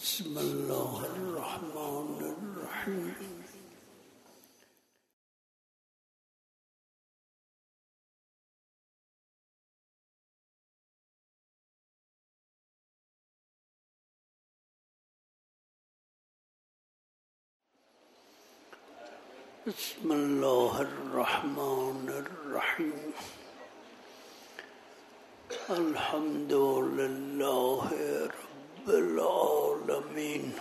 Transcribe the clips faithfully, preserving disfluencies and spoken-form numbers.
بسم الله الرحمن الرحیم. بسم الله الرحمن الرحیم. الحمد لله رب العالمین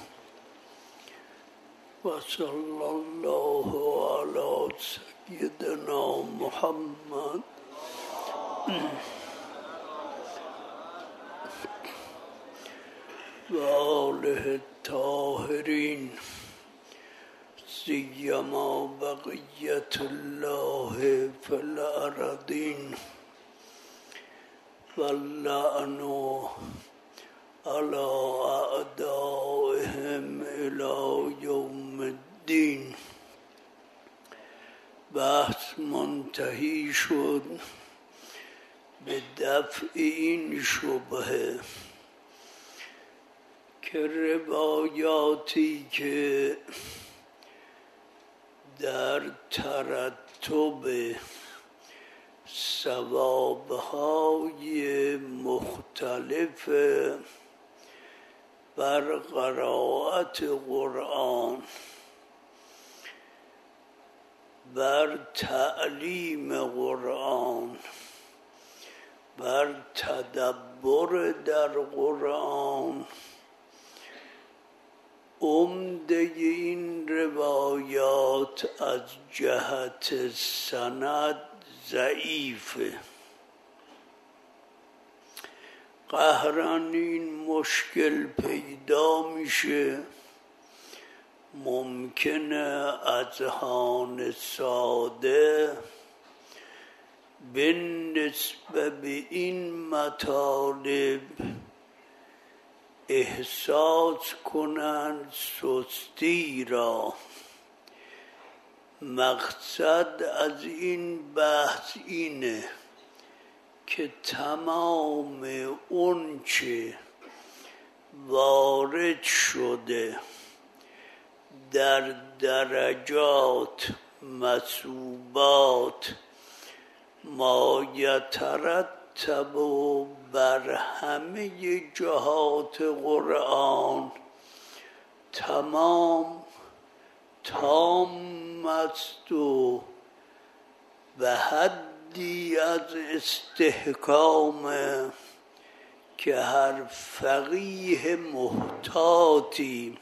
و صلی الله علی سیدنا محمد و آله الطاهرین، سیما بقیت الله فی الارضین واللعن علی اعدائهم الی یوم الدین. بحث منتهی شد به دفع این شبهه که روایاتی که در ترتب ثوابهای مختلف بر قرائت قرآن، بر تعلیم قرآن، بر تدبر در قرآن، عمده این روایات از جهت سند ضعیفه. قهرن این مشکل پیدا میشه، ممکنه اذهان ساده به نسبت به این مطالب احساس کنند سستی را. مقصد از این بحث اینه که تمام اون چه وارد شده در درجات، مثوبات، ما یترتب بر همه جهات قرآن تمام تام است و به حدی از استحکام که هر فقیه محتاطی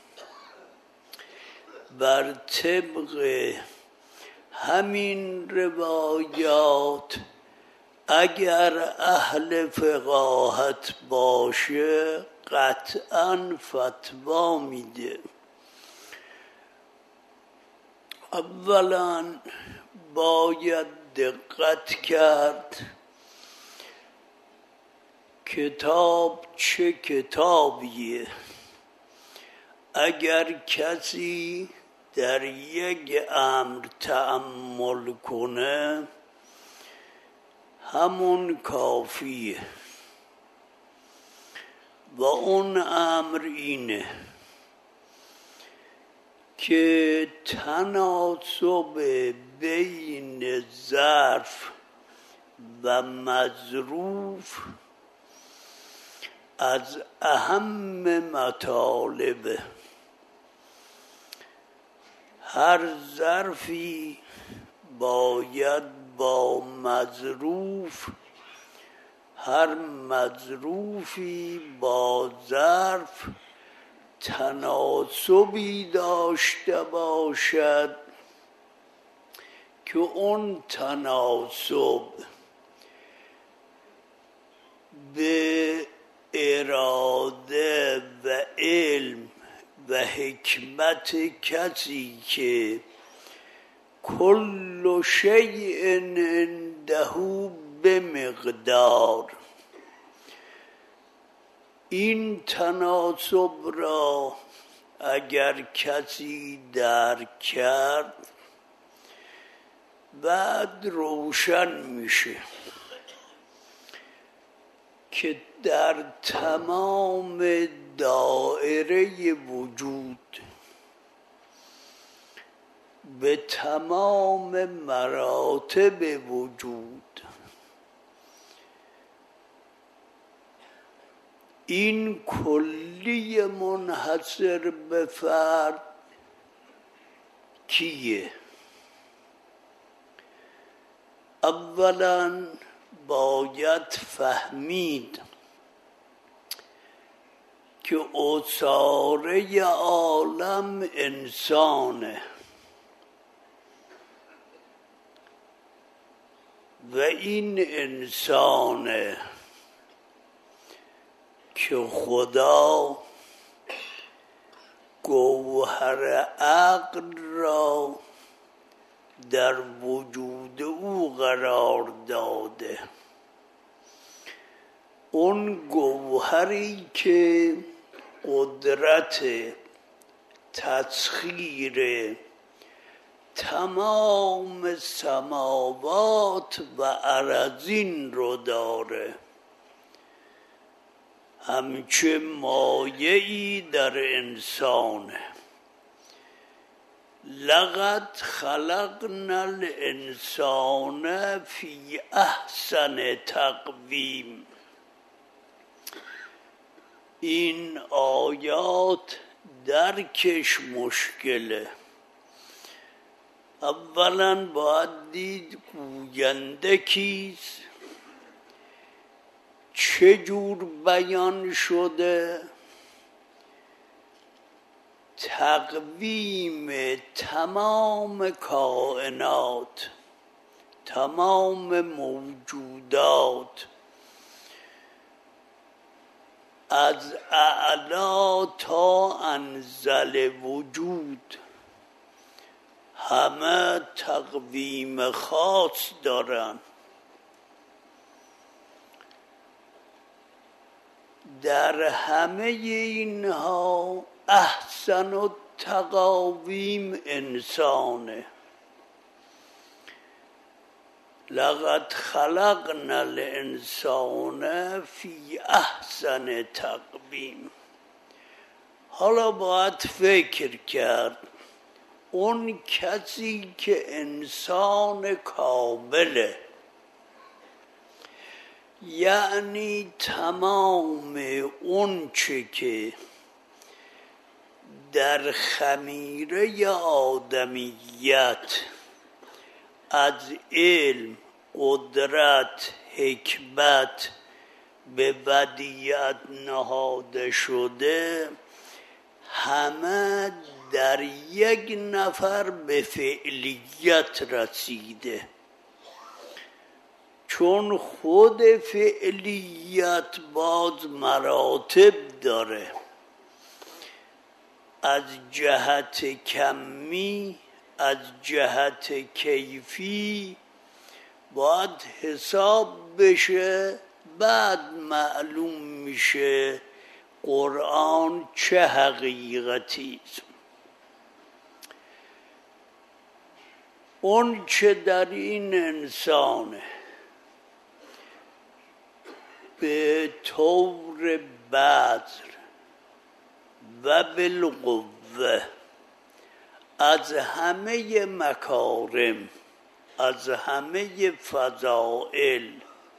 بر طبق همین روایات اگر اهل فقاهت باشه قطعاً فتوا میده. اولا باید دقت کرد کتاب چه کتابیه. اگر کسی در یک امر تأمل کنه همون کافیه و اون امر اینه که تناسب بین ظرف و مظروف از اهم مطالب. هر ظرفی باید با مظروف، هر مظروفی با ظرف تناسبی داشته باشد که اون تناسب به اراده و علم و حکمت کسی که کل شیء عنده به مقدار، این تناسب را اگر کسی درک کرد بعد روشن میشه. که در تمام دایره وجود به تمام مراتب وجود این کلی منحصر به فرد کیه؟ اولا باید فهمید که اساره عالم انسانه و این انسانه که خدا گوهر عقل را در وجود او قرار داده. اون گوهری که قدرت تسخیر تمام سماوات و اراضین رو داره، همچه مایه‌ای در انسانه. لقد خلقنا الانسان فی احسن تقویم. این آیات درکش مشکله. اولا باید دید گوینده کیست، چجور بیان شده، تقویم تمام کائنات، تمام موجودات، از اعلا تا انزل وجود همه تقویم خاص دارن. در همه اینها احسن التقاویم انسانه. لقد خلقنا الانسان فی احسن تقویم. حالا باید فکر کرد اون کسی که انسان کامله، یعنی تمام اون چه که در خمیره آدمیت از علم، قدرت، حکمت به ودیعت نهاده شده، همه در یک نفر به فعلیت رسیده. چون خود فعلیت باز مراتب داره، از جهت کمی، از جهت کیفی باید حساب بشه، بعد معلوم میشه قرآن چه حقیقتی است. اون چه در این انسانه به طور بذر و بالقوه از همه مکارم، از همه فضائل،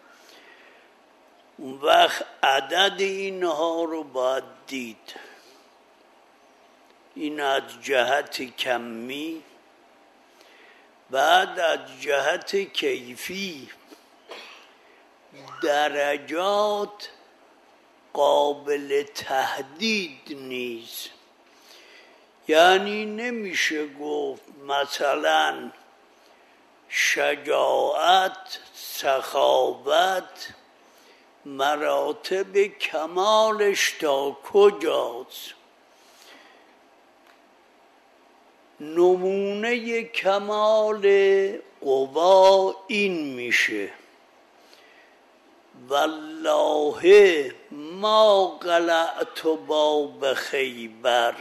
اون وقت عدد اینها رو باید دید. این از جهت کمی، بعد از جهت کیفی درجات قابل تهدید نیست. یعنی نمیشه گفت مثلا شجاعت، سخاوت مراتب کمالش تا کجاست. نمونه کمال قوا این میشه والله ما قلعت باب خیبر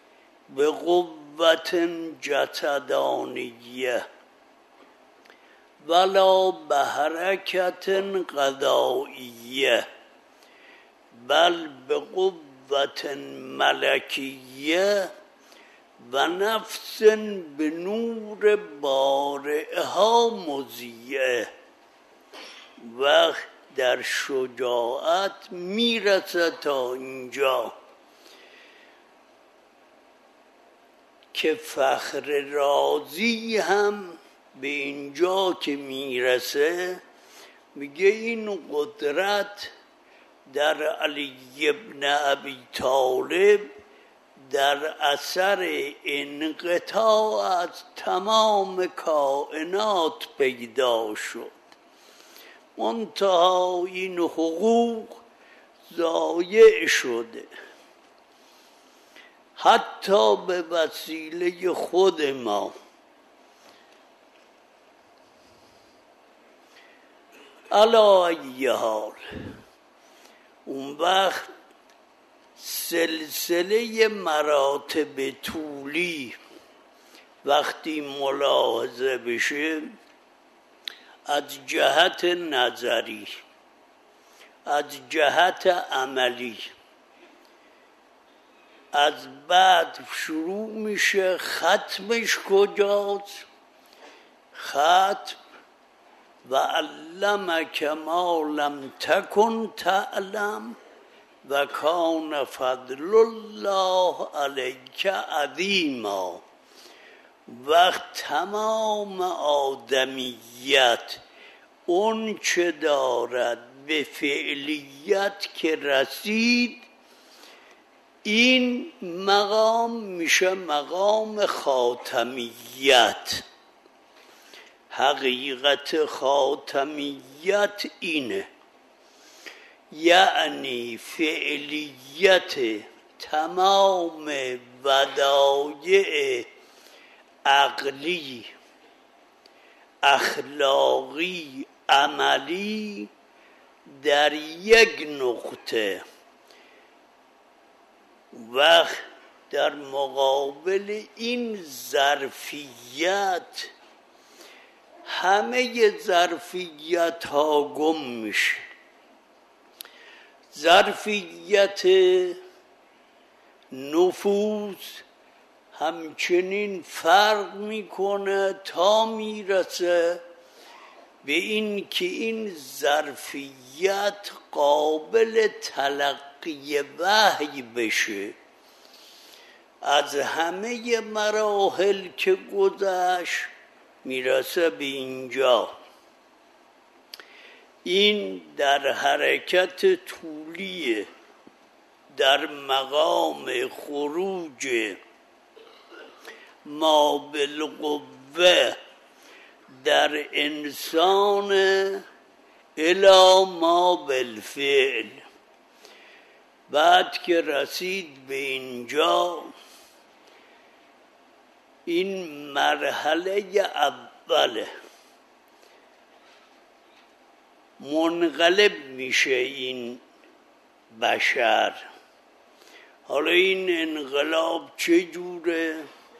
به قوت جسدانیه. ولا به حرکت قضائیه بل به قوت ملکیه و نفس به نور بارئها مضیه. وقت در شجاعت میرسه تا اینجا که فخر رازی هم به اینجا که میرسه میگه این قدرت در علی ابن ابی طالب در اثر انقطاع از تمام کائنات پیدا شد، منتها این حقوق ضایع شده حتی به وسیله خود ما. علی ای حال اون وقت سلسله مراتب طولی وقتی ملاحظه بشه از جهت نظری، از جهت عملی، از بعد شروع میشه ختمش کجاست؟ ختم و علمک ما لم تکن تعلم و کان فضل الله علیک عظیما. وقت تمام آدمیت اون چه دارد به فعلیت که رسید، این مقام میشه مقام خاتمیت. حقیقت خاتمیت اینه، یعنی فعلیت تمام ودایع عقلی، اخلاقی، عملی در یک نقطه. وقت در مقابل این ظرفیت همه ظرفیت ها گم میشه. ظرفیت نفوذ همچنین فرق میکنه تا میرسه به این که این ظرفیت قابل تلقی وحی بشه. از همه مراحل که گذشت میرسه به اینجا. این در حرکت طولیه، در مقام خروج ما بالقوه در انسان الی ما بالفعل. بعد که رسید به اینجا، این مرحله اوله، منقلب میشه این بشر. حالا این انقلاب چجوره؟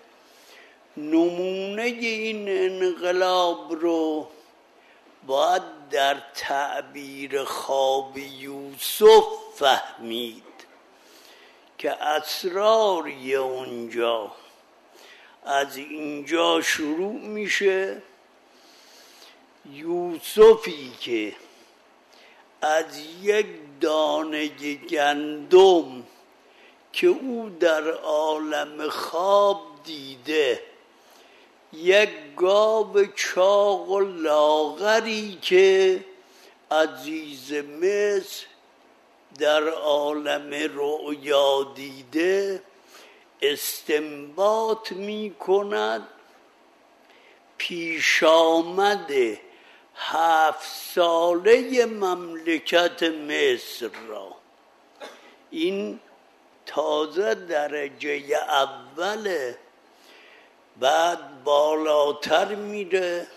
نمونه این انقلاب رو باید در تعبیر خواب یوسف فهمید که اسرار اونجا از اینجا شروع میشه. یوسفی که از یک دانه گندم که او در عالم خواب دیده، یک گاو چاق و لاغری که عزیز مصر در عالم رؤیا دیده، استنباط می کند پیش آمده هفت ساله مملکت مصر را. این تازه درجه اوله، بعد بالاتر میره،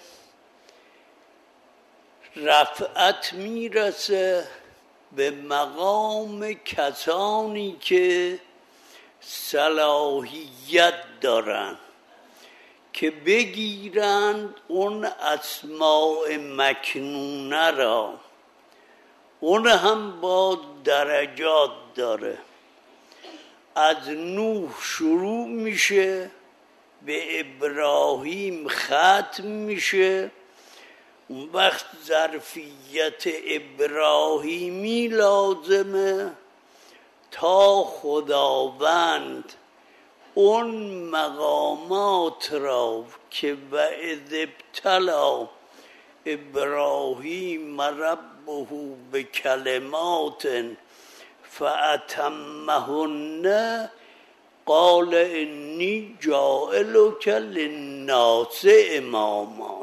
رفعت میرسه به مقام کسانی که صلاحیت دارن که بگیرند اون اسماء مکنونه را. اون هم با درجات داره. از نوح شروع میشه، به ابراهیم ختم میشه. اون وقت ظرفیت ابراهیمی لازمه تا خداوند اون مقامات را که و اذ ابتلی ابراهیم ربه به کلمات فاتمهن قال انی جاعلک للناس اماما.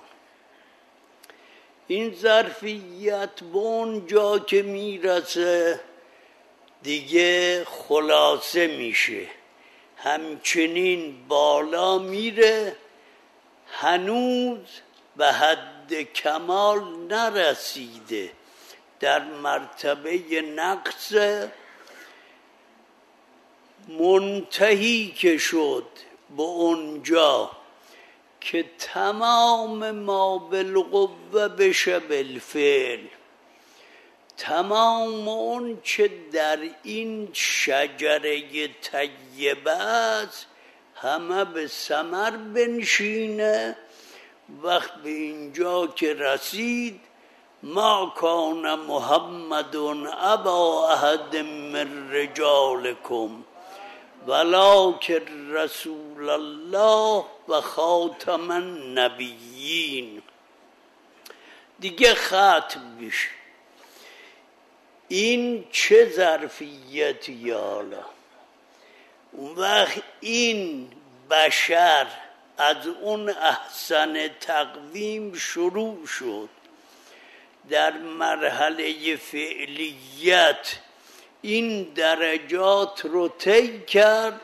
این ظرفیت به اونجا که میرسه دیگه خلاصه میشه، همچنین بالا میره، هنوز به حد کمال نرسیده، در مرتبه نقص. منتهی که شد به اونجا که تمام ما بالقوه بشه بالفعل، تمام اون چه در این شجره طیبه است همه به ثمر بنشینه. وقت به اینجا که رسید ما کان محمد ابا احد من رجالکم ولکن رسول الله و خاتم النبیین. دیگه ختم میشه. این چه ظرفیتی حالا؟ اون وقت این بشر از اون احسن تقویم شروع شد، در مرحله فعلیت این درجات رو طی کرد.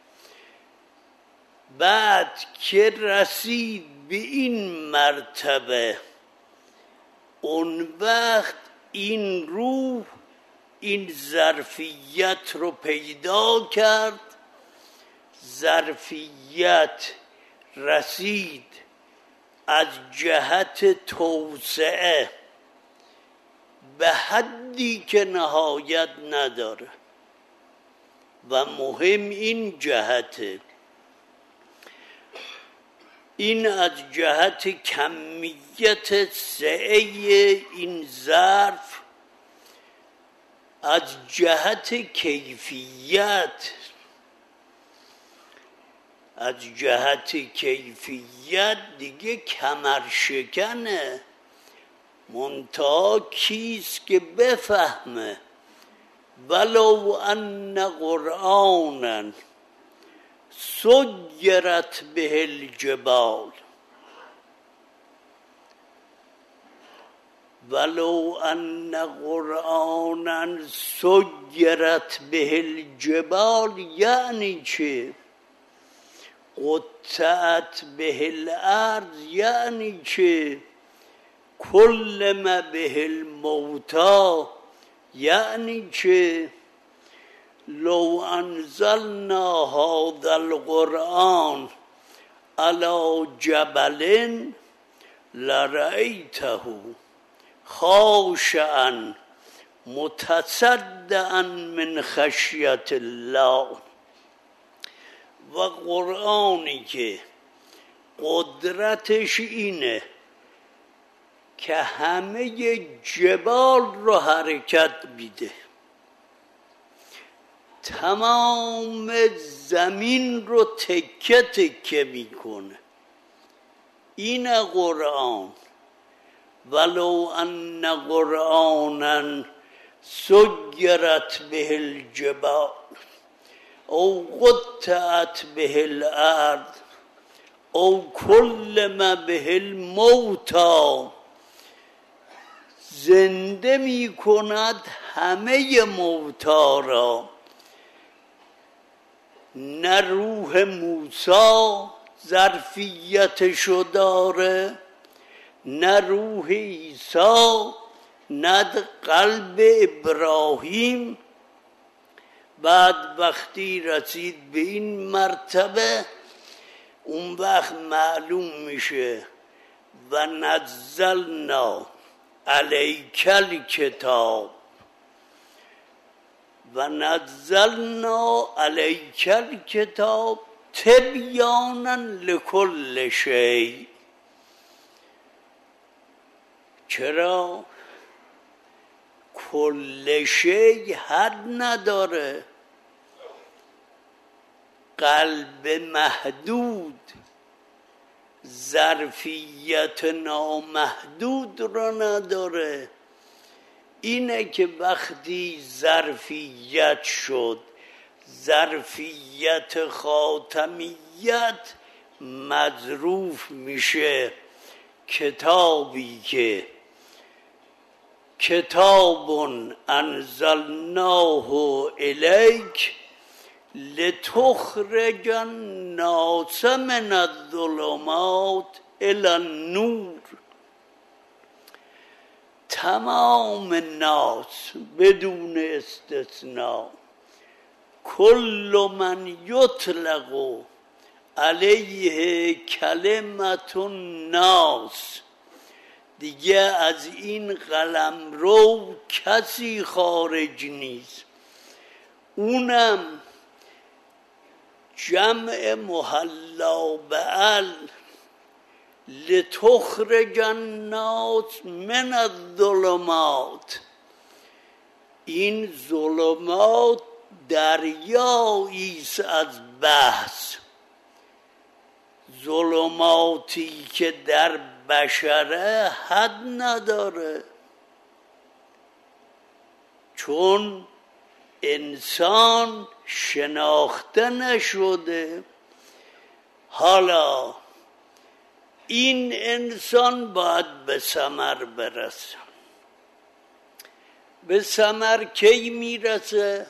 بعد که رسید به این مرتبه، اون وقت این روح این ظرفیت رو پیدا کرد. ظرفیت رسید از جهت توسعه به حدی که نهایت نداره و مهم این جهته. این از جهت کمیت سعه این ظرف، از جهت کیفیت از جهت کیفیت دیگه کمرشکنه. منتها کیست که بفهمه؟ ولو ان قرآنا سیرت به الجبال ولو ان قرآنا سیرت به الجبال یعنی چه؟ قطعت به الارض یعنی چه؟ کلم به الموتا یعنی چه؟ لو انزلنا هذا القرآن على جبل لرأيته خاشعا متصدعا من خشیت الله. و قرآنی که قدرتش اینه که همه جبال رو حرکت میده، تمام زمین رو تکه تکه میکنه، این قرآن. ولو ان قرآنا سیرت به الجبال او قطعت به الارض او کلم به الموتا، زنده می کند همه موتا را. نه روح موسی ظرفیتشو داره، نه روح عیسی، نه قلب ابراهیم. بعد وقتی رسید به این مرتبه اون وقت معلوم میشه و نزلنا علیکل کتاب و نزلنا علیکل کتاب تبیانا لکل شیء. چرا؟ کل شیء حد نداره، قلب محدود ظرفیت نامحدود را نداره. اینه که وقتی ظرفیت شد، ظرفیت خاتمیت مظروف میشه کتابی که کتاب انزلناه الیک لتخرج الناس من الظلمات الی النور. تمام ناس بدون استثناء، کل من یطلق علیه کلمت الناس، دیگه از این قلمرو کسی خارج نیست. اونم جمع محلا بعل، لتخرج الناس من الظلمات. این ظلمات دریایی است از بحث، ظلماتی که در بشره حد نداره، چون انسان شناخته نشده. حالا این انسان باید به ثمر برسه. به ثمر کی میرسه؟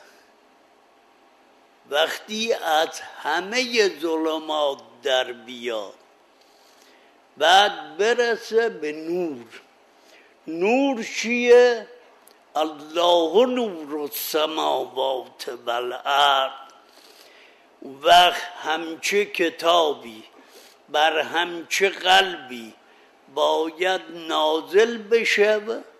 وقتی از همه ظلمات در بیاد، بعد برسه به نور. نور چیه؟ الله نور السماوات والارض. وقت همچه کتابی بر همچه قلبی باید نازل بشه.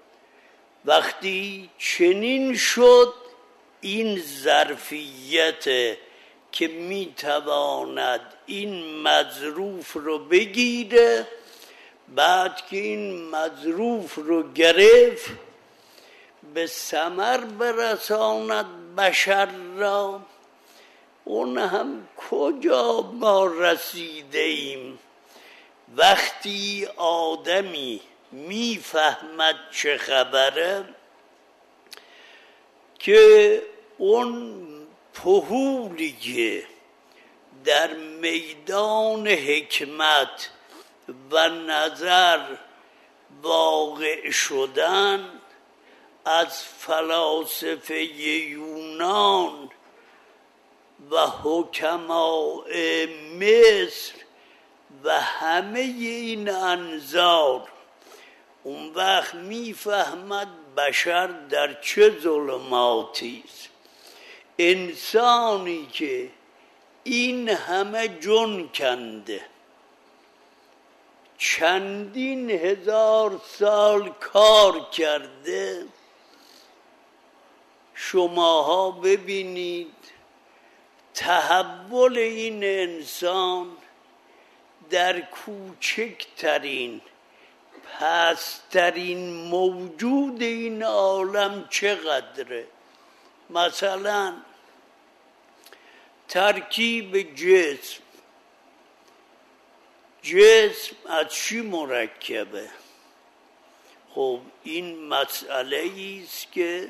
وقتی چنین شد، این ظرفیت که میتواند این مظروف رو بگیره، بعد که این مظروف رو گرفت به ثمر برساند بشر را. اون هم کجا ما رسیده ایم؟ وقتی آدمی میفهمد چه خبره، که اون پهولی که در میدان حکمت و نظر واقع شدن از فلاسفه یونان و حکماء مصر و همه این انظار، اون وقت میفهمد بشر در چه ظلماتی است. انسانی که این همه جن کنده، چندین هزار سال کار کرده، شماها ببینید تحول این انسان در کوچکترین پسترین موجود این عالم چقدره. مثلا ترکیب جسم. جسم از چی مرکبه؟ خب این مسئله ایست که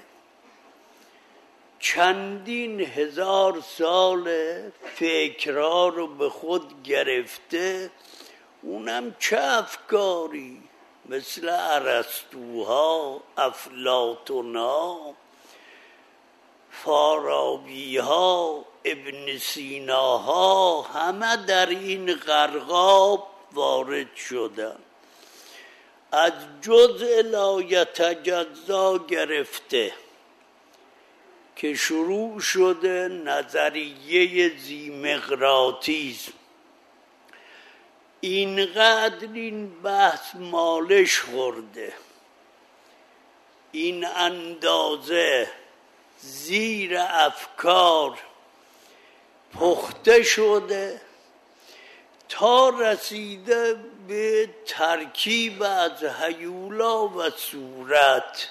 چندین هزار سال فکرها رو به خود گرفته. اونم چه افکاری؟ مثل ارسطوها، افلاطونها، فارابیها، ابن سیناها، همه در این غرقاب وارد شدن. از جزء لا یتجزا گرفته که شروع شده نظریه ذی مقراطیسم، اینقدر این بحث مالش خورده، این اندازه زیر افکار پخته شده تا رسیده به ترکیب از هیولا و صورت،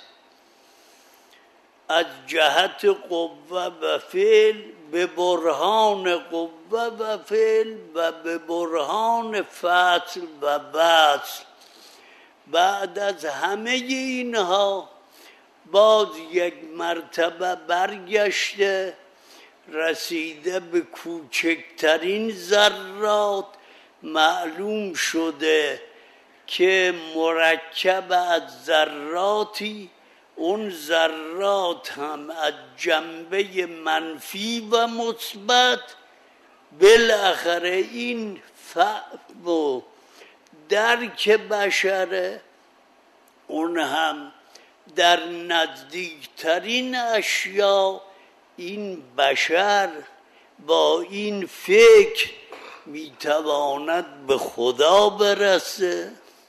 از جهت قوه و فعل به برهان قوه و فعل و به برهان فصل و وصل. بعد از همه اینها باز یک مرتبه برگشته رسیده به کوچکترین ذرات، معلوم شده که مرکب از ذراتی، اون ذرات هم از جنبه منفی و مثبت، بالاخره این فهم و درک بشره، اون هم در نزدیکترین اشیا این بشر با این فکر میتواند به خدا برسه.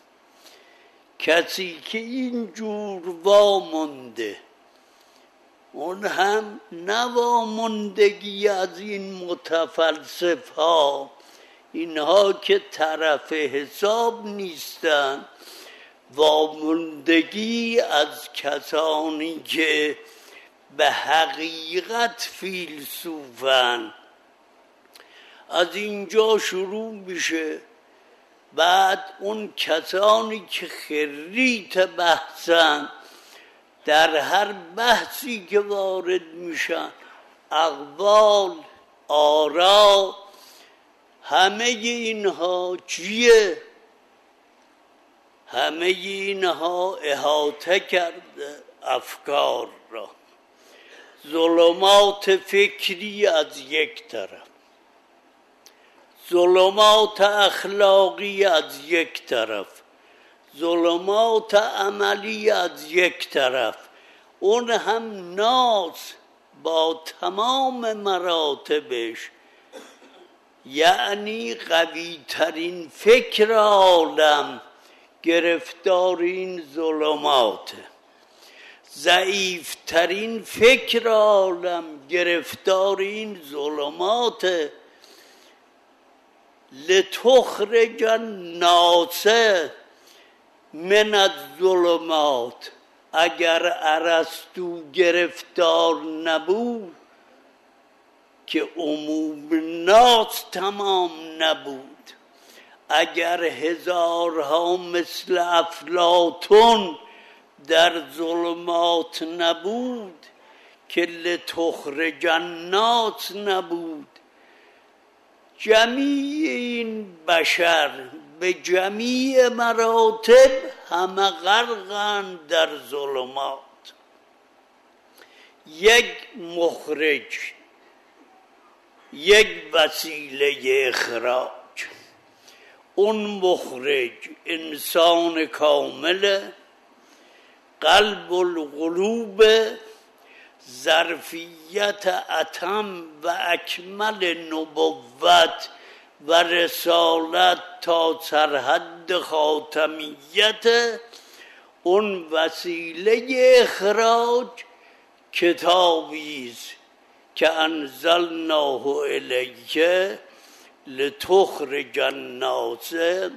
کسی که اینجور وامونده، اون هم نواموندگی از این متفلسف ها، اینها که طرف حساب نیستن، واموندگی از کسانی که به حقیقت فیلسوفن. از اینجا شروع میشه. بعد اون کسانی که خریت بحثن، در هر بحثی که وارد میشن، اقوال، آرا، همه اینها چیه؟ همه اینها احاطه کرده افکار را. ظلمات فکری از یک طرف، ظلمات اخلاقی از یک طرف، ظلمات عملی از یک طرف، اون هم ناس با تمام مراتبش، یعنی قوی ترین فکر عالم گرفتار این ظلماته، ضعیف ترین فکر عالم گرفتار این ظلماته. لتخرج الناس من الظلمات، اگر ارسطو گرفتار نبود که عموم ناس تمام نبود، اگر هزارها مثل افلاطون در ظلمات نبود که لتخرج الناس نبود، جمیع این بشر به جمیع مراتب همه غرقند در ظلمات. یک مخرج، یک وسیله اخراج، اون مخرج انسان کامل، قلب القلوب، ظرفیت اتم و اکمل نبوت و رسالت تا سرحد خاتمیت. اون وسیله اخراج کتابیست که انزلناه الیک لتخرج الناس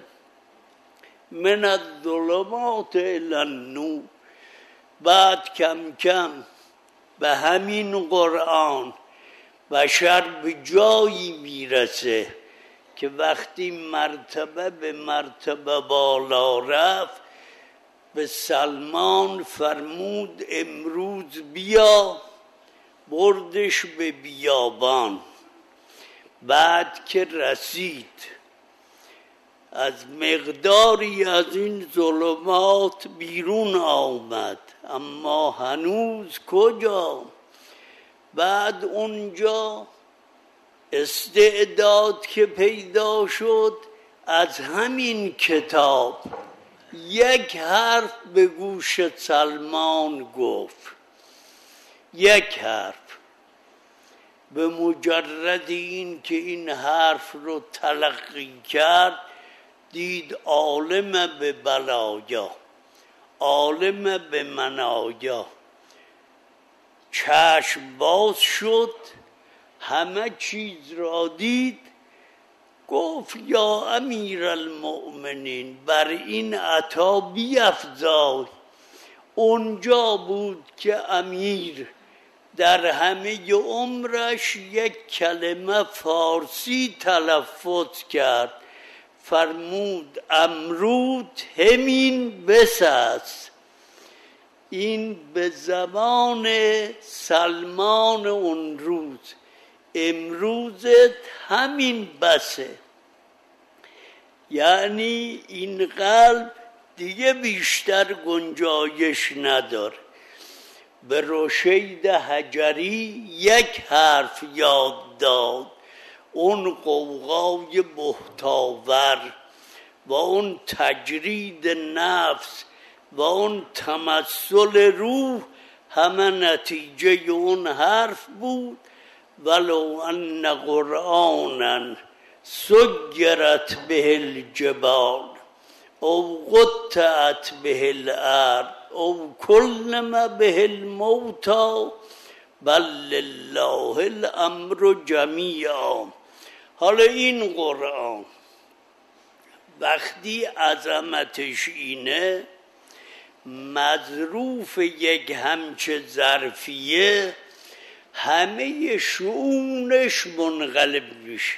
من الظلمات الی النور. بعد کم کم به همین قرآن بشر به جایی میرسه که وقتی مرتبه به مرتبه بالا رفت، به سلمان فرمود امروز بیا، بردش به بیابان. بعد که رسید از مقداری از این ظلمات بیرون آمد، اما هنوز کجا؟ بعد اونجا استعداد که پیدا شد، از همین کتاب یک حرف به گوش سلمان گفت، یک حرف. به مجرد این که این حرف رو تلقی کرد، دید عالم به بلایا، عالم به منایا. چشم باز شد همه چیز را دید، گفت یا امیر المؤمنین بر این عطا بیفزای. اونجا بود که امیر در همه عمرش یک کلمه فارسی تلفظ کرد، فرمود امرود همین بس است. این به زبان سلمان اون روز، امروزت همین بسه. یعنی این قلب دیگه بیشتر گنجایش نداره. به رشید حجری یک حرف یاد داد، اون قوقای بهتاور و اون تجرید نفس و اون تمثل روح همه نتیجه اون حرف بود. ولو ان قرآنا سگرت به الجبال او قطعت به الارض او کلم به الموتی بل لله الامر جمیعا. حالا این قرآن وقتی عظمتش اینه، مظروف یک همچه ظرفیه، همه شؤونش منقلب میشه.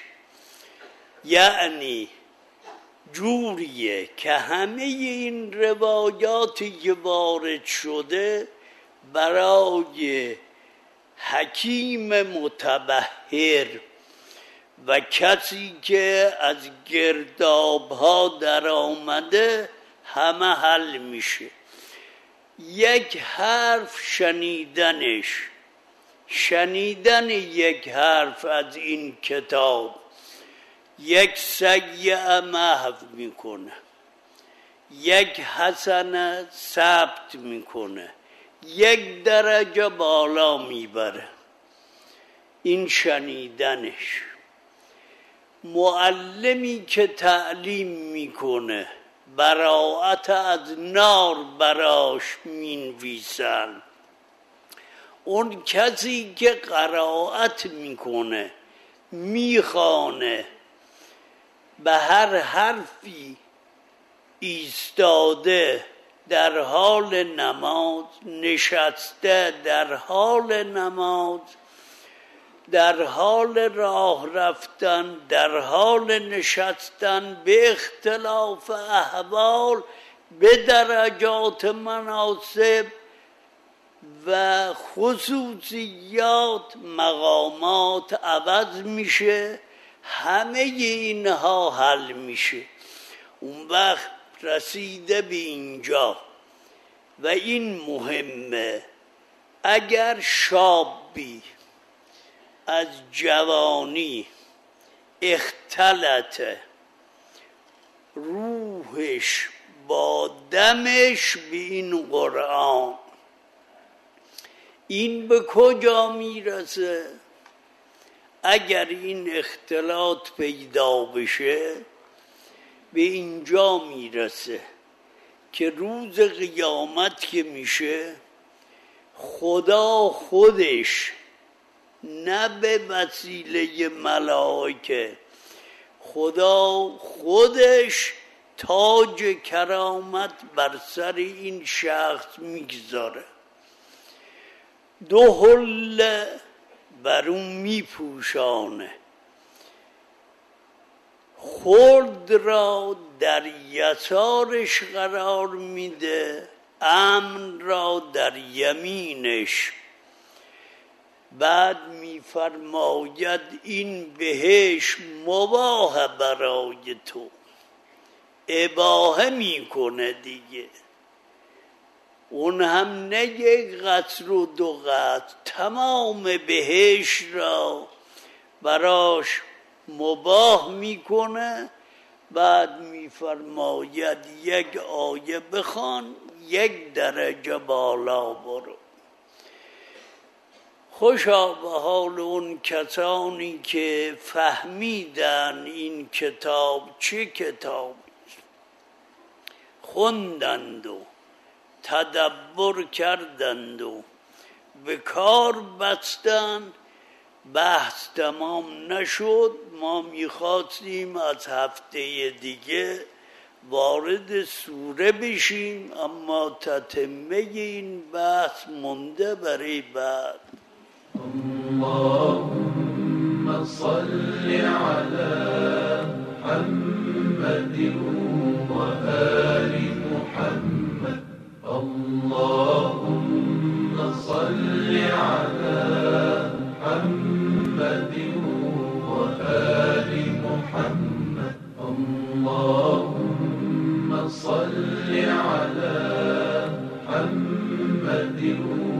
یعنی جوریه که همه این روایاتی که وارد شده برای حکیم متبحر و کسی که از گردابها در آمده همه حل میشه. یک حرف شنیدنش، شنیدن یک حرف از این کتاب یک سیئه محو میکنه، یک حسنه ثبت میکنه، یک درجه بالا میبره. این شنیدنش. معلمی که تعلیم میکنه براءت از نار براش مینویسن. اون کسی که قرائت میکنه، میخوانه، به هر حرفی ایستاده در حال نماز، نشسته در حال نماز، در حال راه رفتن، در حال نشستن، به اختلاف احوال، به درجات مناسب و خصوصیات مقامات عوض میشه. همه اینها حل میشه. اون وقت رسیده به اینجا و این مهمه، اگر شابی از جوانی اختلطه روحش با دمش به این قرآن، این به کجا میرسه؟ اگر این اختلاط پیدا بشه به اینجا میرسه که روز قیامت که میشه خدا خودش نه به وسیله ملائکه، خدا خودش تاج کرامت بر سر این شخص میگذاره، دو حله بر اون میپوشانه، خرد را در یسارش قرار میده، امن را در یمینش. بعد میفرماید این بهش مباح برای تو، اباحه میکنه دیگه. اون هم نه یک قطر و دو قطر، تمام بهش را براش مباح میکنه. بعد میفرماید یک آیه بخوان، یک درجه بالا برو. خوشا به حال اون کسانی که فهمیدن این کتاب چه کتابی خوندند و تدبر کردند و به کار بستند. بحث تمام نشد. ما میخواستیم از هفته دیگه وارد سوره بشیم، اما تتمه این بحث مونده برای بعد. اللهم صل على محمد و آل محمد. اللهم صل على محمد و آل محمد. اللهم صل على محمد